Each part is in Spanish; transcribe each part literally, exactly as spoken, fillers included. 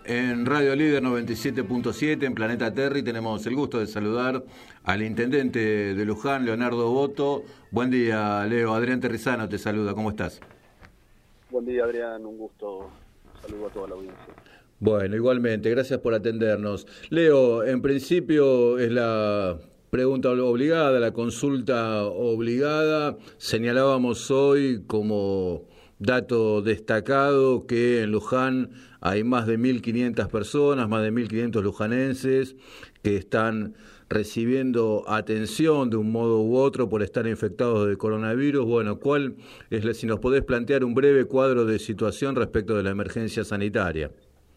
En Radio Líder noventa y siete punto siete, en Planeta Terry, tenemos el gusto de saludar al intendente de Luján, Leonardo Boto. Buen día, Leo. Adrián Terrizano te saluda. ¿Cómo estás? Buen día, Adrián. Un gusto. Un saludo a toda la audiencia. Bueno, igualmente. Gracias por atendernos. Leo, en principio es la pregunta obligada, la consulta obligada. Señalábamos hoy como dato destacado que en Luján hay más de mil quinientas personas, más de mil quinientos lujanenses que están recibiendo atención de un modo u otro por estar infectados de coronavirus. Bueno, ¿cuál es la, si nos podés plantear un breve cuadro de situación respecto de la emergencia sanitaria?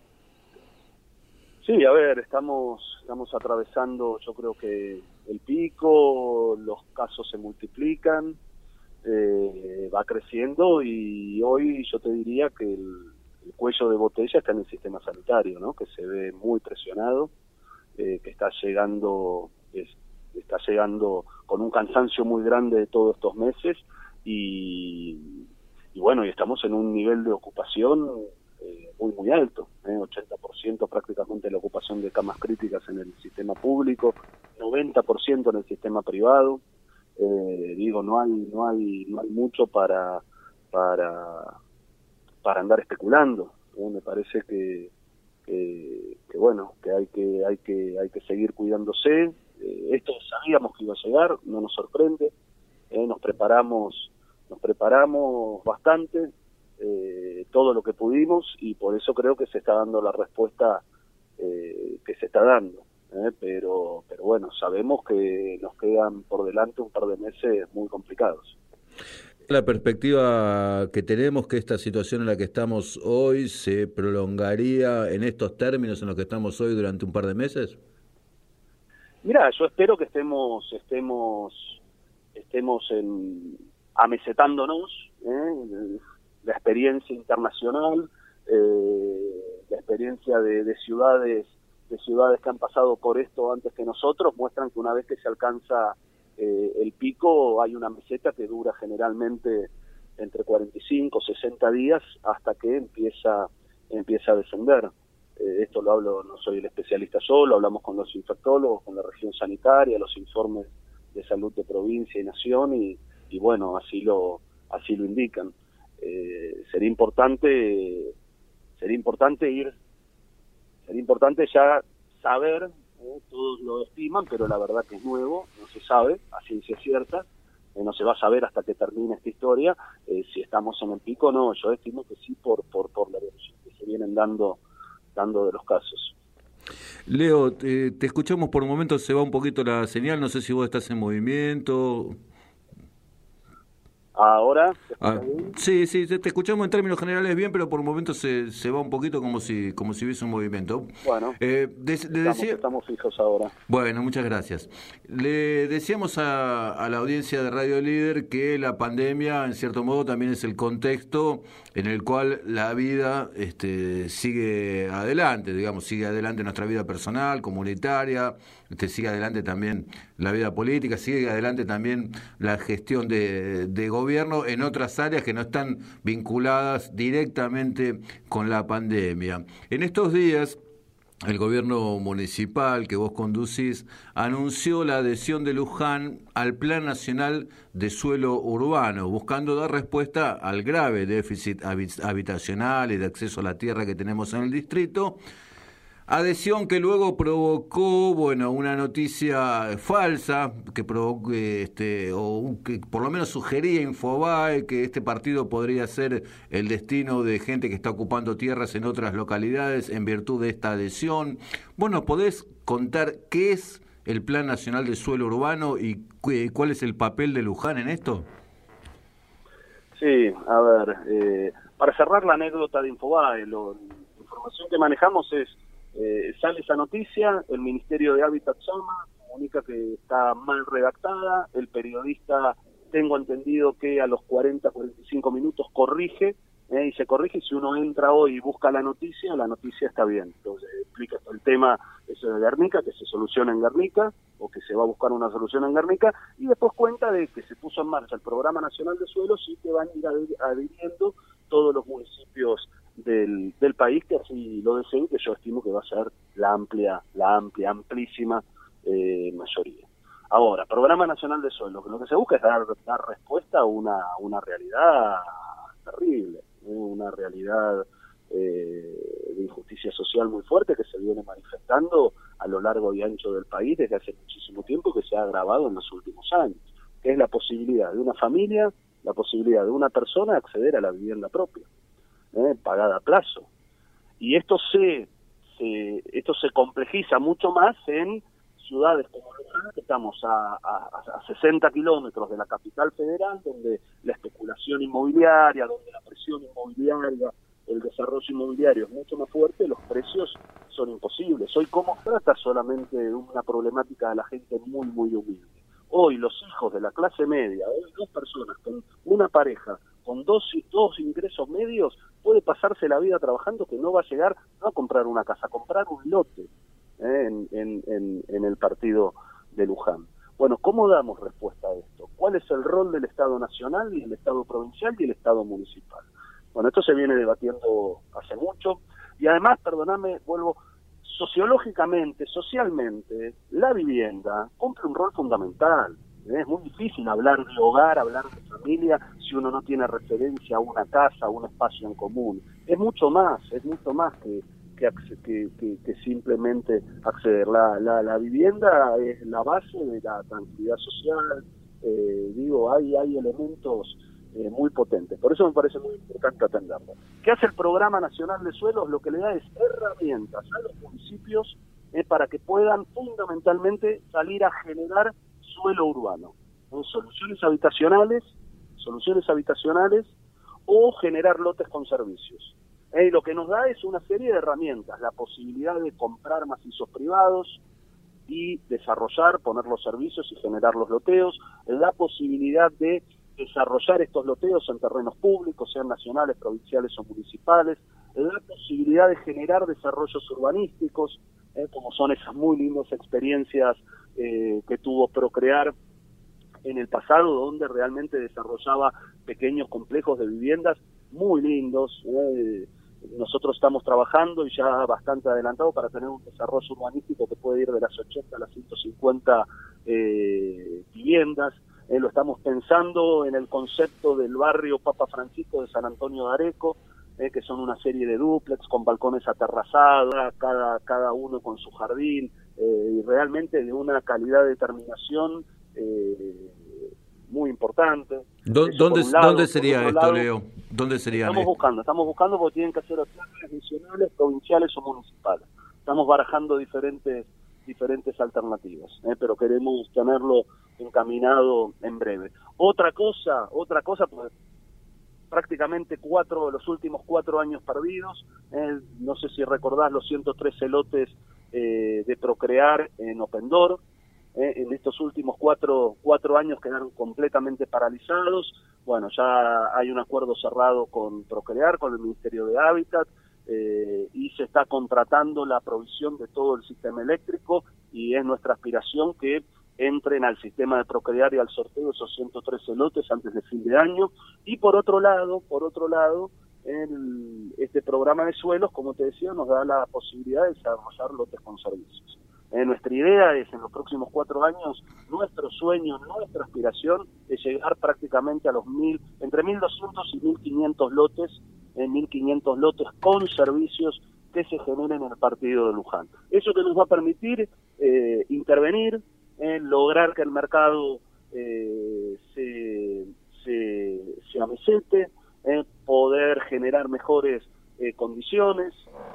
Sí, a ver, estamos estamos atravesando, yo creo que el pico, los casos se multiplican, eh, va creciendo y hoy yo te diría que el, el cuello de botella está en el sistema sanitario, ¿no? Que se ve muy presionado, eh, que está llegando es, está llegando con un cansancio muy grande de todos estos meses y, y bueno, y estamos en un nivel de ocupación eh, muy muy alto, ¿eh? ochenta por ciento prácticamente la ocupación de camas críticas en el sistema público, noventa por ciento en el sistema privado. Eh, digo, no hay no hay no hay mucho para para para andar especulando, ¿eh? Me parece que, que que bueno, que hay que hay que hay que seguir cuidándose. Eh, esto sabíamos que iba a llegar, no nos sorprende, eh, nos preparamos nos preparamos bastante, eh, todo lo que pudimos, y por eso creo que se está dando la respuesta eh, que se está dando. Eh, pero pero bueno, sabemos que nos quedan por delante un par de meses muy complicados. La perspectiva que tenemos que esta situación en la que estamos hoy se prolongaría en estos términos en los que estamos hoy durante un par de meses. Mira, yo espero que estemos estemos estemos en, amesetándonos, ¿eh? La experiencia internacional, eh, la experiencia de, de ciudades de ciudades que han pasado por esto antes que nosotros muestran que una vez que se alcanza eh, el pico hay una meseta que dura generalmente entre cuarenta y cinco, sesenta días hasta que empieza empieza a descender. Eh, esto lo hablo, no soy el especialista yo, lo hablamos con los infectólogos, con la región sanitaria, los informes de salud de provincia y nación y, y bueno, así lo así lo indican. Eh, sería importante sería importante ir Sería importante ya saber, eh, todos lo estiman, pero la verdad que es nuevo, no se sabe, a ciencia cierta, eh, no se va a saber hasta que termine esta historia, eh, si estamos en el pico o no. Yo estimo que sí por por por la evolución que se vienen dando, dando de los casos. Leo, te, te escuchamos por un momento, se va un poquito la señal, no sé si vos estás en movimiento. Ahora, ah, sí, sí, te escuchamos en términos generales bien, pero por momentos se, se va un poquito como si como si hubiese un movimiento. Bueno, eh, de, de estamos, decía... estamos fijos ahora. Bueno, muchas gracias. Le decíamos a, a la audiencia de Radio Líder que la pandemia, en cierto modo, también es el contexto en el cual la vida este, sigue adelante, digamos, sigue adelante nuestra vida personal, comunitaria, este, sigue adelante también la vida política, sigue adelante también la gestión de, de gobierno en otras áreas que no están vinculadas directamente con la pandemia. En estos días, el gobierno municipal que vos conducís anunció la adhesión de Luján al Plan Nacional de Suelo Urbano, buscando dar respuesta al grave déficit habitacional y de acceso a la tierra que tenemos en el distrito. Adhesión que luego provocó, bueno, una noticia falsa que provocó, este, o que por lo menos sugería Infobae que este partido podría ser el destino de gente que está ocupando tierras en otras localidades en virtud de esta adhesión. Bueno, ¿podés contar qué es el Plan Nacional de Suelo Urbano y cuál es el papel de Luján en esto? Sí, a ver, eh, para cerrar la anécdota de Infobae, lo, la información que manejamos es Eh, sale esa noticia, el Ministerio de Hábitat llama, comunica que está mal redactada, el periodista, tengo entendido que a los cuarenta, cuarenta y cinco minutos corrige, eh, y se corrige, si uno entra hoy y busca la noticia, la noticia está bien. Entonces explica el tema eso de Guernica, que se soluciona en Guernica, o que se va a buscar una solución en Guernica, y después cuenta de que se puso en marcha el Programa Nacional de Suelos y que van a ir adhiriendo todos los municipios del, del país que así lo deseen, que yo estimo que va a ser la amplia, la amplia, amplísima eh, mayoría. Ahora, Programa Nacional de Suelos, lo que se busca es dar, dar respuesta a una, una realidad terrible, ¿eh? Una realidad eh, de injusticia social muy fuerte que se viene manifestando a lo largo y ancho del país desde hace muchísimo tiempo, que se ha agravado en los últimos años, que es la posibilidad de una familia, la posibilidad de una persona acceder a la vivienda propia, ¿eh? Pagada a plazo. Y esto se, se, esto se complejiza mucho más en ciudades como Luján, que estamos a, a, a sesenta kilómetros de la capital federal, donde la especulación inmobiliaria, donde la presión inmobiliaria, el desarrollo inmobiliario es mucho más fuerte, los precios son imposibles. Hoy, ¿cómo trata solamente de una problemática de la gente muy, muy humilde? Hoy los hijos de la clase media, hoy dos personas con una pareja, con dos, dos ingresos medios, puede pasarse la vida trabajando que no va a llegar no a comprar una casa, a comprar un lote eh, en, en, en, en el partido de Luján. Bueno, ¿cómo damos respuesta a esto? ¿Cuál es el rol del Estado Nacional y el Estado Provincial y el Estado Municipal? Bueno, esto se viene debatiendo hace mucho y además, perdóname, vuelvo, sociológicamente, socialmente, la vivienda cumple un rol fundamental. Es muy difícil hablar de hogar, hablar de familia, si uno no tiene referencia a una casa, a un espacio en común. Es mucho más, es mucho más que, que, que, que, que simplemente acceder. La, la, la vivienda es la base de la tranquilidad social, eh, digo, hay, hay elementos eh, muy potentes. Por eso me parece muy importante atenderlo. ¿Qué hace el Programa Nacional de Suelos? Lo que le da es herramientas a los municipios eh, para que puedan fundamentalmente salir a generar suelo urbano, ¿no? Soluciones habitacionales, soluciones habitacionales o generar lotes con servicios. Eh, lo que nos da es una serie de herramientas, la posibilidad de comprar macizos privados y desarrollar, poner los servicios y generar los loteos, la posibilidad de desarrollar estos loteos en terrenos públicos, sean nacionales, provinciales o municipales, la posibilidad de generar desarrollos urbanísticos, eh, como son esas muy lindas experiencias eh, que tuvo Procrear en el pasado, donde realmente desarrollaba pequeños complejos de viviendas muy lindos. Eh, nosotros estamos trabajando y ya bastante adelantado para tener un desarrollo urbanístico que puede ir de las ochenta a las ciento cincuenta eh, viviendas. Eh, lo estamos pensando en el concepto del barrio Papa Francisco de San Antonio de Areco, eh, que son una serie de dúplex con balcones aterrazados, cada, cada uno con su jardín, eh, y realmente de una calidad de terminación eh, muy importante. ¿Dónde, lado, ¿dónde sería esto, lado, Leo? ¿Dónde sería Estamos esto? buscando, estamos buscando porque tienen que hacer planes nacionales, provinciales o municipales. Estamos barajando diferentes diferentes alternativas, ¿eh? Pero queremos tenerlo encaminado en breve. Otra cosa, otra cosa, pues prácticamente cuatro, los últimos cuatro años perdidos, eh, no sé si recordás los ciento trece lotes eh, de Procrear en Opendor. Eh, en estos últimos cuatro, cuatro años quedaron completamente paralizados. Bueno, ya hay un acuerdo cerrado con Procrear, con el Ministerio de Hábitat, eh, y se está contratando la provisión de todo el sistema eléctrico, y es nuestra aspiración que entren al sistema de Procrear y al sorteo esos ciento trece lotes antes de fin de año. Y por otro lado, por otro lado, el, este programa de suelos, como te decía, nos da la posibilidad de desarrollar lotes con servicios. Eh, nuestra idea es, en los próximos cuatro años, nuestro sueño, nuestra aspiración es llegar prácticamente a los mil, entre mil doscientos y mil quinientos lotes, en eh, mil quinientos lotes con servicios que se generen en el partido de Luján. Eso que nos va a permitir eh, intervenir, eh, lograr que el mercado eh, se, se, se amesete, eh, poder generar mejores eh, condiciones,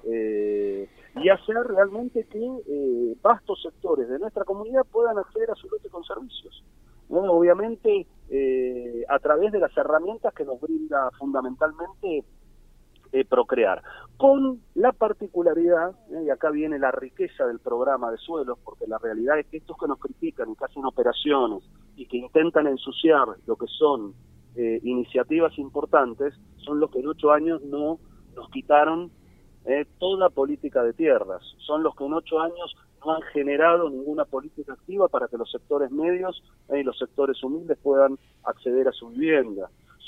eh, y hacer realmente que eh, vastos sectores de nuestra comunidad puedan acceder a su lote con servicios. ¿No? Obviamente, eh, a través de las herramientas que nos brinda fundamentalmente eh, Procrear, con la particularidad, eh, y acá viene la riqueza del programa de suelos, porque la realidad es que estos que nos critican y que hacen operaciones y que intentan ensuciar lo que son eh, iniciativas importantes, son los que en ocho años no nos quitaron Eh, toda política de tierras, son los que en ocho años no han generado ninguna política activa para que los sectores medios eh, y los sectores humildes puedan acceder a su vivienda,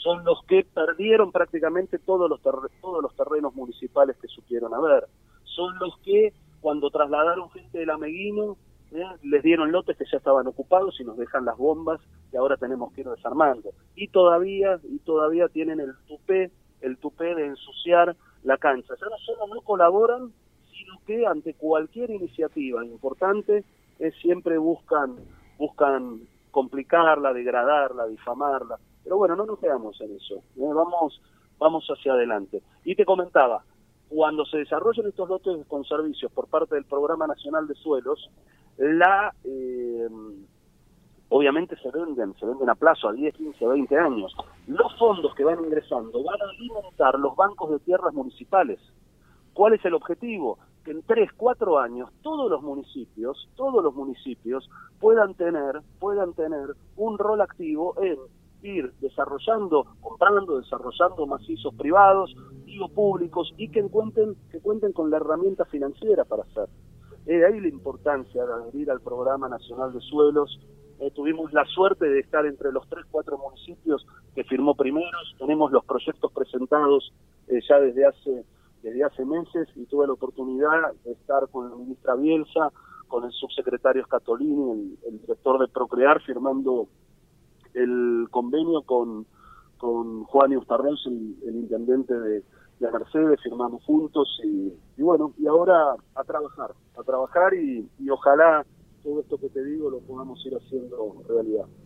son los que perdieron prácticamente todos los, ter todos los terrenos municipales que supieron haber, son los que cuando trasladaron gente del Ameguino, ¿eh? les dieron lotes que ya estaban ocupados y nos dejan las bombas que ahora tenemos que ir desarmando. Y todavía, y todavía tienen el tupé, el tupé de ensuciar la cancha. Ya no solo no colaboran, sino que ante cualquier iniciativa importante eh, siempre buscan, buscan complicarla, degradarla, difamarla. Pero bueno, no nos quedamos en eso, ¿eh? vamos, vamos hacia adelante. Y te comentaba, cuando se desarrollen estos lotes con servicios por parte del Programa Nacional de Suelos, la eh, obviamente se venden, se venden a plazo, a diez, quince, veinte años. Los fondos que van ingresando van a alimentar los bancos de tierras municipales. ¿Cuál es el objetivo? Que en tres, cuatro años todos los municipios, todos los municipios puedan tener, puedan tener un rol activo en ir desarrollando, comprando, desarrollando macizos privados o públicos y que cuenten, que cuenten con la herramienta financiera para hacer. Es de ahí la importancia de adherir al Programa Nacional de Suelos. Eh, tuvimos la suerte de estar entre los tres, cuatro municipios que firmó primeros, tenemos los proyectos presentados eh, ya desde hace, desde hace meses y tuve la oportunidad de estar con la ministra Bielsa, con el subsecretario Scatolini, el, el director de Procrear, firmando el convenio con, con Juan Eustarroz, el, el intendente de, de Mercedes, firmamos juntos y, y bueno, y ahora a trabajar, a trabajar y, y ojalá todo esto que te digo lo podamos ir haciendo realidad.